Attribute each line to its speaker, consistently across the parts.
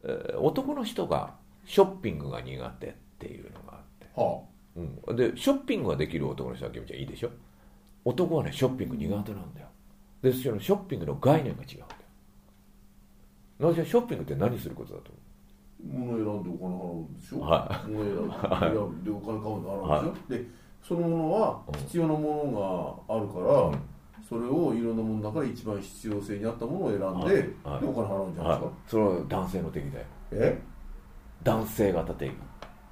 Speaker 1: 男の人がショッピングが苦手っていうのがあって、でショッピングができる男の人は君ちゃんいいでしょ。男はねショッピング苦手なんだよ。でそのショッピングの概念が違うんだよ。なぜショッピングって何することだと思う？
Speaker 2: 物を選んでお金払うんでしょ。
Speaker 1: 物
Speaker 2: を選んでお金買うんで払うんでしょ。でそのものは必要なものがあるから、それをいろんなものの中で一番必要性に合ったものを選んで、でお金払うんじゃないですか。
Speaker 1: それは男性の定義だよ。男性型定義。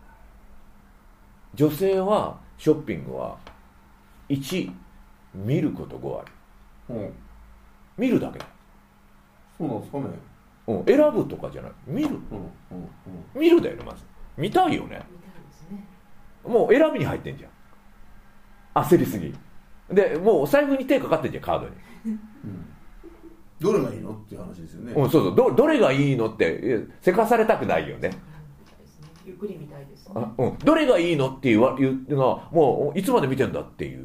Speaker 1: 女性はショッピングは1見ること5割、見るだけだ。
Speaker 2: そうなんですかね。
Speaker 1: 選ぶとかじゃない、見る、見るだよね。まず見たいよね。もう選びに入ってんじゃん。焦りすぎでもうお財布に手かかってんじゃん、カードに、
Speaker 2: どれがいいのっていう話ですよね。
Speaker 1: そうそう、どれがいいのってせかされたくないよね。
Speaker 3: ゆっくり見たいですね。
Speaker 1: どれがいいのっていうのはもういつまで見てんだっていう。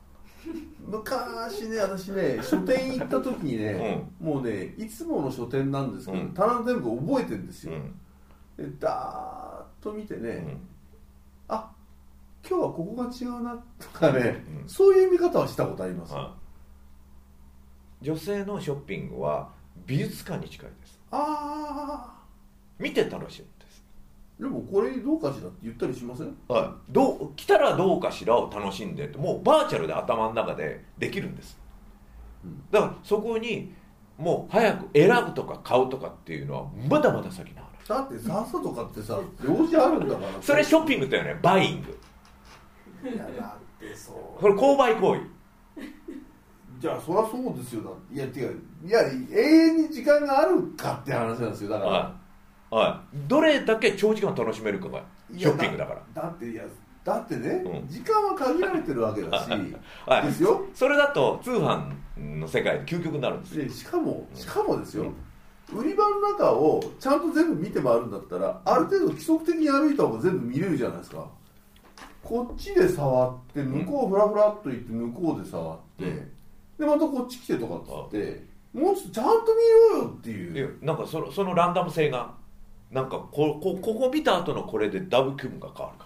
Speaker 2: 昔ね、私ね書店行った時にね、もうねいつもの書店なんですけど、棚全部覚えてるんですよ。でダーッと見てね、あ、今日はここが違うなとかね、そういう見方はしたことあります。
Speaker 1: 女性のショッピングは美術館に近いです。見て楽しいんです。
Speaker 2: でもこれどうかしらって言ったりしません？
Speaker 1: 来たらどうかしらを楽しんでって、もうバーチャルで頭の中でできるんです。だからそこにもう早く選ぶとか買うとかっていうのはまだまだ先な話。
Speaker 2: だってさっさとかってさ用事あるんだから。
Speaker 1: それショッピングだよね、バイング。
Speaker 2: いやだって
Speaker 1: それ購買行為。
Speaker 2: じゃあそりゃそうですよ。いや違う、いや永遠に時間があるかって話なんですよ。だから
Speaker 1: どれだけ長時間楽しめるかがショッピングだから。
Speaker 2: だってね、時間は限られてるわけだしですよ。
Speaker 1: それだと通販の世界で究極になるんですよ。
Speaker 2: しかもですよ、売り場の中をちゃんと全部見て回るんだったら、ある程度規則的に歩いた方が全部見れるじゃないですか。こっちで触って向こうフラフラっと行って向こうで触って、でまたこっち来てとかっつって、もうちょっとちゃんと見ようよっていう。
Speaker 1: なんかそのランダム性がなんかここ見た後のこれでダブル気分が変わるから。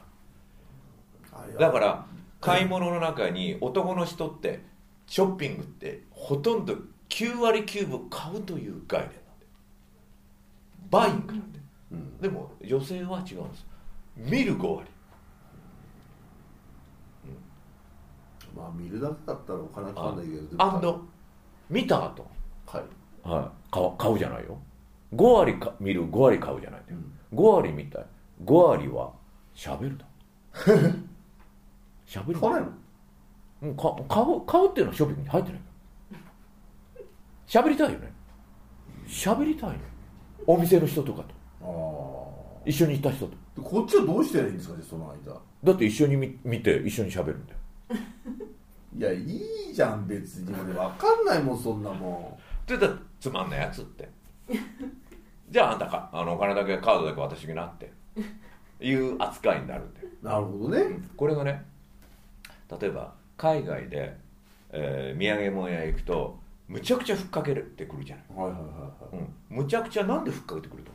Speaker 1: だから買い物の中に男の人ってショッピングってほとんど9割9分買うという概念なんで、バイングなんで、でも女性は違うんです。見る5割。
Speaker 2: まあ見るだけだったらお金かかんないけど、
Speaker 1: 見た後買うじゃないよ。5割見る、5割買うじゃないんだよ。5割見たい、5割は喋るだ。喋る。
Speaker 2: 買わない
Speaker 1: の？買うっていうのはショッピングに入ってない。喋りたいよね。喋りたいね。お店の人とかと、一緒に行った人と。
Speaker 2: こっちはどうしてやるんですかね、その間。
Speaker 1: だって一緒に見て一緒に喋るんだよ。
Speaker 2: いや、いいじゃん別に。分かんないもんそんなもん。
Speaker 1: って言ったらつまんないやつってじゃああんたかお金だけカードだけ私になっていう扱いになるんだよ。
Speaker 2: なるほどね。
Speaker 1: これがね、例えば海外で、土産物屋行くとむちゃくちゃふっかけてくるじゃない。むちゃくちゃなんでふっかけてくると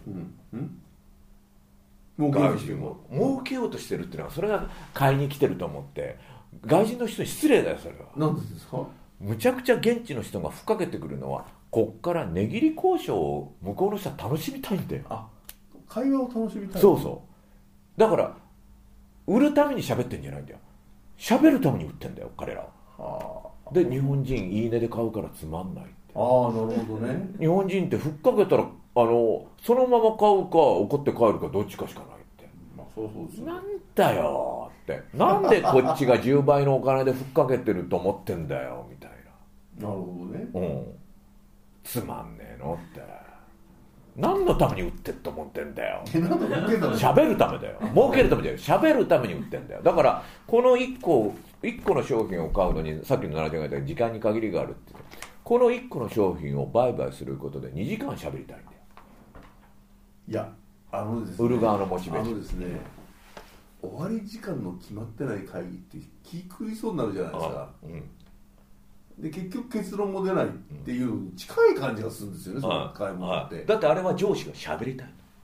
Speaker 1: 思う？外人も儲けようとしてるっていうのは、それが買いに来てると思って、外人の人に失礼だよそれは。
Speaker 2: なんでですか？
Speaker 1: むちゃくちゃ現地の人がふっかけてくるのは、こっから値切り交渉を向こうの人は楽しみたいんだよ。
Speaker 2: 会話を楽しみたい。
Speaker 1: そうそう。だから売るために喋ってんじゃないんだよ。喋るために売ってんだよ彼らは。で日本人いいねで買うからつまんないって。
Speaker 2: なるほどね。
Speaker 1: 日本人ってふっかけたらそのまま買うか怒って帰るかどっちかしかないって。
Speaker 2: そうですよ。
Speaker 1: なんだよって、なんでこっちが10倍のお金でふっかけてると思ってんだよみたい
Speaker 2: な。なるほどね。
Speaker 1: つまんねえのって、何のために売ってると思ってんだよ。喋るためだよ。儲けるためじゃない、喋るために売ってんだよ。だからこの1個の商品を買うのに、さっきの70円が言った時間に限りがあるって言って、この1個の商品を売買することで2時間喋りたいんだよ。
Speaker 2: いやですね、
Speaker 1: 売る側のモチベーション
Speaker 2: ですね、終わり時間の決まってない会議って気食いそうになるじゃないですか。で結局結論も出ないっていう近い感じがするんですよね、その会話って。
Speaker 1: だってあれは上司が喋りたい。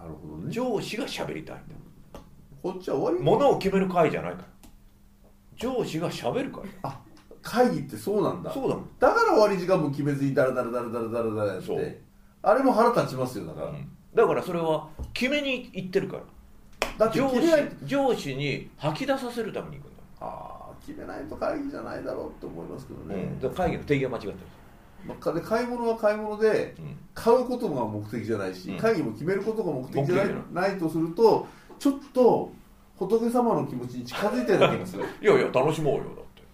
Speaker 2: るほどね。
Speaker 1: 上司が喋りたいんだよ。
Speaker 2: こっちは終わり。
Speaker 1: ものを決める会じゃないから。上司が喋る会。
Speaker 2: あ、会議ってそうなんだ。
Speaker 1: そうだもん。
Speaker 2: だから終わり時間も決めずにダラダラダラダラダラダラやっ
Speaker 1: そう
Speaker 2: て、あれも腹立ちますよ。だから、
Speaker 1: だからそれは決めに行ってるから。
Speaker 2: だって決めない。
Speaker 1: 上司に吐き出させるために行くんだ。
Speaker 2: ああ、決めないと会議じゃないだろうって思いますけどね。
Speaker 1: だから会議の定義が間違ってる。
Speaker 2: で買い物は買い物で、買うことが目的じゃないし、会議も決めることが目的じゃないとすると、ちょっと仏様の気持ちに近づいてるだけですよ。
Speaker 1: いやいや、楽しもうよ。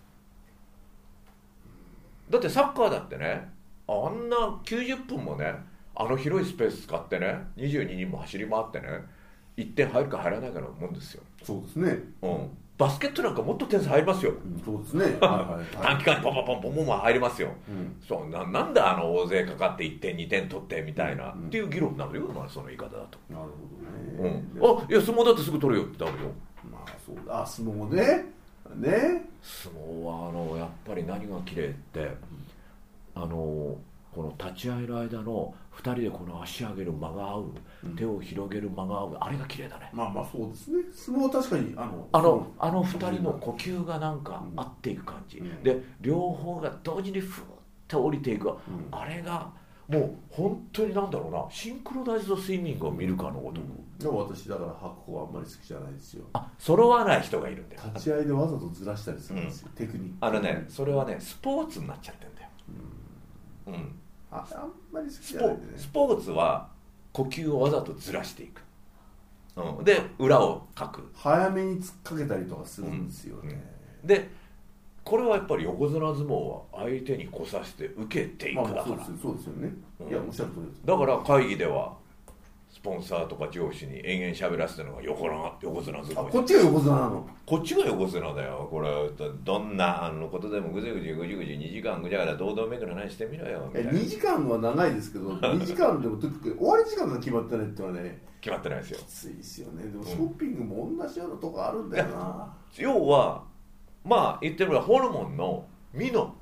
Speaker 1: だってサッカーだってね、あんな90分もね、あの広いスペース使ってね、22人も走り回ってね、1点入るか入らないかのもんですよ。
Speaker 2: そうですね。
Speaker 1: バスケットなんかもっと点数入りますよ。
Speaker 2: そうですね。
Speaker 1: 短期間にポンポンポンポンポン入りますよ。そうなんで大勢かかって1点2点取ってみたいな、っていう議論になるよ、その言い方だと。
Speaker 2: なるほどね。
Speaker 1: いや相撲だってすぐ取るよってダメよ。
Speaker 2: まあそうだ、相撲ね。
Speaker 1: 相撲はやっぱり何が綺麗って、この立ち会える間の2人でこの足上げる間が合う、手を広げる間が合う、あれが綺麗だね。
Speaker 2: まあそうですね。相撲は確かに
Speaker 1: あの2人の呼吸がなんか合っていく感じ、で両方が同時にふーって降りていく、あれがもう本当になんだろうな、シンクロナイズドスイミングを見るかのごとく。
Speaker 2: でも私だから白鵬はあんまり好きじゃないですよ。
Speaker 1: 揃わない人がいるんだよ。
Speaker 2: 立ち合いでわざとずらしたりするんですよ、テクニック。
Speaker 1: それはね、スポーツになっちゃってんだよ。
Speaker 2: あんまり好きじゃないんでね。
Speaker 1: スポーツは呼吸をわざとずらしていく、で裏をかく、
Speaker 2: 早めに突っかけたりとかするんですよね。
Speaker 1: でこれはやっぱり横綱相撲は相手に来させて受けていくだから、
Speaker 2: そうですよね。いやおっしゃる通りです。
Speaker 1: だから会議ではスポンサーとか上司に延々喋らせてるのが横綱相撲。
Speaker 2: こっちが横綱なの？
Speaker 1: こっちが横綱だよ。これどんなことでもぐじぐじ2時間ぐじゃぐじゃ堂々めくの話してみろよみたいな。
Speaker 2: 2時間は長いですけど2時間でもとにかく終わり時間が決まってないってのはね、
Speaker 1: 決まってないですよ。
Speaker 2: きついですよね。でもショッピングも同じようなとこあるんだよな。
Speaker 1: 要はまあ言ってみればホルモンのミノ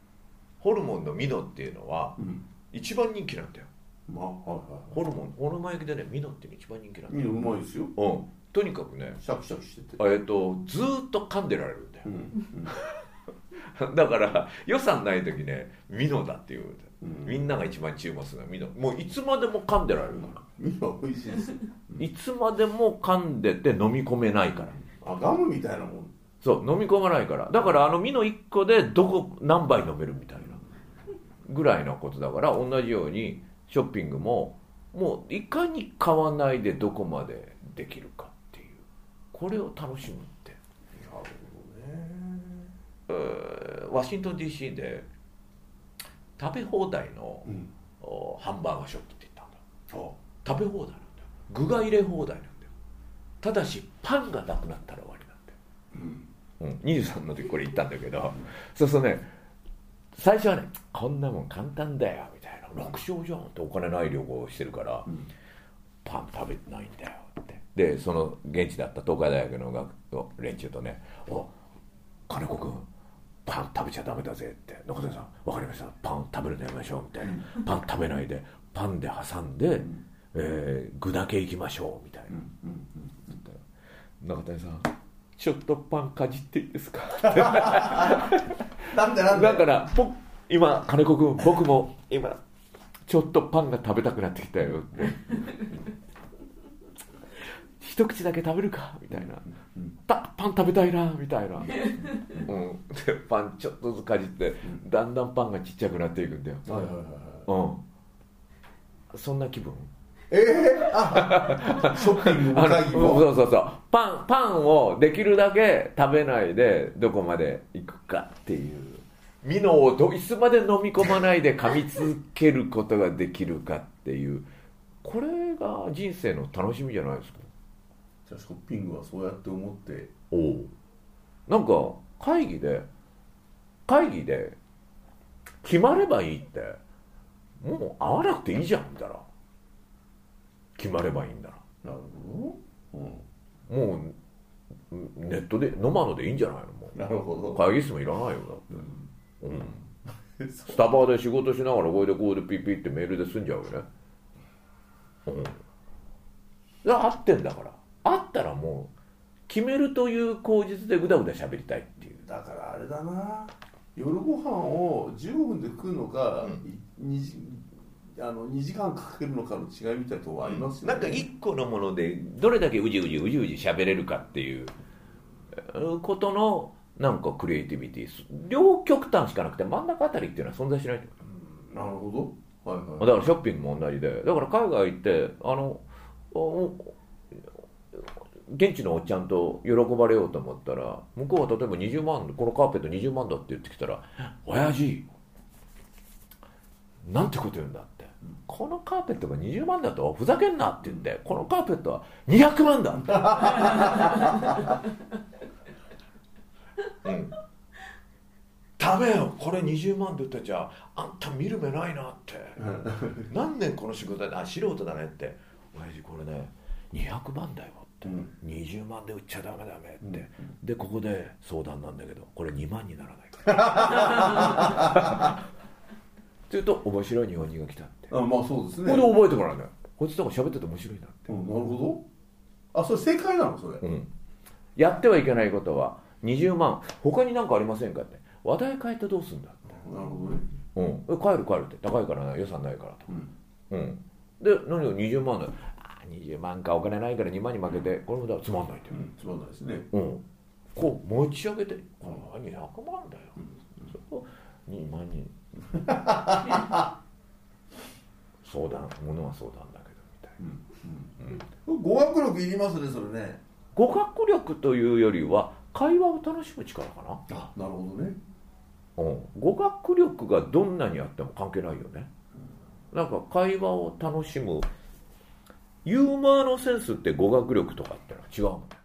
Speaker 1: っていうのは一番人気なんだよ。ホルモン焼きでね、ミノって一番人気なんだよ。
Speaker 2: ミノうまいですよ。
Speaker 1: とにかくね、
Speaker 2: シャキシャキしてて、
Speaker 1: ずーっと噛んでられるんだよ。だから予算ない時ね、ミノだっていう、みんなが一番注目するのはミノ。もういつまでも噛んでられるから。
Speaker 2: ミノ美味しいですよ。
Speaker 1: いつまでも噛んでて飲み込めないから。
Speaker 2: ガムみたいなもん。
Speaker 1: そう、飲み込まないから。だからミノ1個で何杯飲めるみたいなぐらいのことだから、同じようにショッピングももういかに買わないでどこまでできるかっていう、これを楽しむって。
Speaker 2: なるほどね。
Speaker 1: ワシントン DC で食べ放題の、ハンバーガーショップって言ったんだ。食べ放題なんだよ。具が入れ放題なんだよ。ただしパンがなくなったら終わりなんだよ。23の時これ言ったんだけど、そうするとね、最初はね、こんなもん簡単だよみたいな、楽勝じゃんってお金ない旅行してるから、パン食べてないんだよって。でその現地だった東海大学の連中とね、金子君パン食べちゃダメだぜって、中谷さん分かりました、パン食べるのやめましょうみたいな、パン食べないでパンで挟んで、具だけいきましょうみたいな、中谷さんちょっとパンかじっていいですか
Speaker 2: なんで
Speaker 1: だから今金子君、僕も今ちょっとパンが食べたくなってきたよって一口だけ食べるかみたいな、パン食べたいなみたいな、でパンちょっとずつかじってだんだんパンがちっちゃくなっていくんだよ。そんな気分。
Speaker 2: ショッピングも会議も
Speaker 1: そうパンをできるだけ食べないでどこまで行くかっていう、ミノをいつまで飲み込まないで噛み続けることができるかっていう、これが人生の楽しみじゃないですか。
Speaker 2: じゃあショッピングはそうやって思って、
Speaker 1: なんか会議で決まればいいって、もう会わなくていいじゃんみたいな、決まればいいんだな。
Speaker 2: なるほ
Speaker 1: ど、もうネットで飲まのでいいんじゃないの。もう
Speaker 2: なるほど、
Speaker 1: 会議室もいらないよだって、スタバで仕事しながらこうでピッピッってメールで済んじゃうよね。 合ってんだから、合ったらもう決めるという口実でぐだぐだ喋りたいっていう。
Speaker 2: だからあれだな、夜ご飯を15分で食うのか、2時間かけるのかの違いみたいなところありますよね。
Speaker 1: なんか1個のものでどれだけうじうじ喋れるかっていうことのなんかクリエイティビティ、両極端しかなくて真ん中あたりっていうのは存在しないと
Speaker 2: なるほど、はいはい、
Speaker 1: だからショッピングも同じで、だから海外行って現地のおっちゃんと喜ばれようと思ったら、向こうは例えば20万、このカーペット20万だって言ってきたら、親父なんてこと言うんだって、このカーペットが20万だとふざけんなって言って、このカーペットは200万だってダメよ、これ20万で売ったじゃあんた見る目ないなって何年この仕事だ、素人だねって、親父これね200万だよって、20万で売っちゃダメって、でここで相談なんだけど、これ2万にならないからって言うと、面白い日本人が来たって、
Speaker 2: まあそうですね、
Speaker 1: これで覚えてもらうんだよ、こいつとか喋ってて面白いなって、
Speaker 2: なるほど、それ正解なのそれ、
Speaker 1: やってはいけないことは20万他に何かありませんかって、話題変えてどうするんだって、
Speaker 2: なるほどね、
Speaker 1: 帰るって高いからな、予算ないからと、で何を20万だよ、20万かお金ないから2万に負けて、これもだつまんないって、
Speaker 2: つまんないですね、
Speaker 1: こう持ち上げて、これ200万だよ、2万に相談、物は相談だけどみたいな、
Speaker 2: 語学力いりますねそれね。
Speaker 1: 語学力というよりは会話を楽しむ力かな。
Speaker 2: なるほどね、
Speaker 1: 語学力がどんなにあっても関係ないよね。なんか会話を楽しむユーモアのセンスって語学力とかってのは違うもんね。